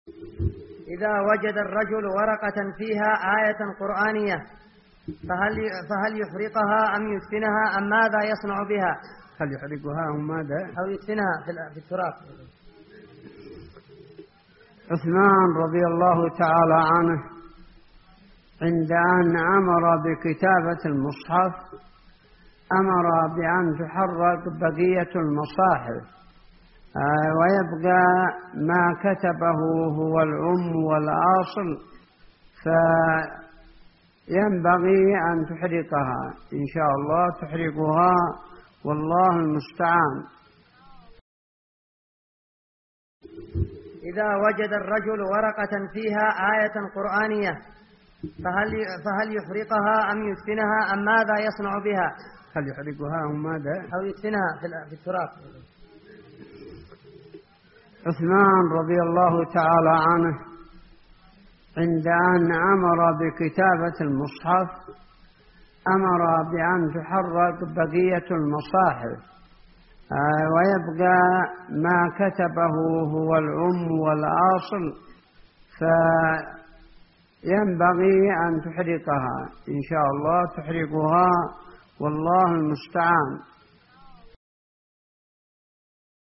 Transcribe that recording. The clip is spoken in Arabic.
إذا وجد الرجل ورقة فيها آية قرآنية فهل يحرقها أم يدفنها أم ماذا يصنع بها؟ هل يحرقها أم ماذا؟ أو يدفنها في التراب. عثمان رضي الله تعالى عنه عند أن أمر بكتابة المصحف أمر بأن تحرق بقية المصاحف ويبقى ما كتبه هو الأم والأصل، فينبغي أن تحرقها إن شاء الله، تحرقها والله المستعان. إذا وجد الرجل ورقة فيها آية قرآنية فهل يحرقها أم يدفنها أم ماذا يصنع بها؟ هل يحرقها أم ماذا؟ أو يدفنها في التراب. عثمان رضي الله تعالى عنه عند أن أمر بكتابة المصحف أمر بأن تحرق بقية المصاحف ويبقى ما كتبه هو الأم والأصل، فينبغي أن تحرقها إن شاء الله، تحرقها والله المستعان.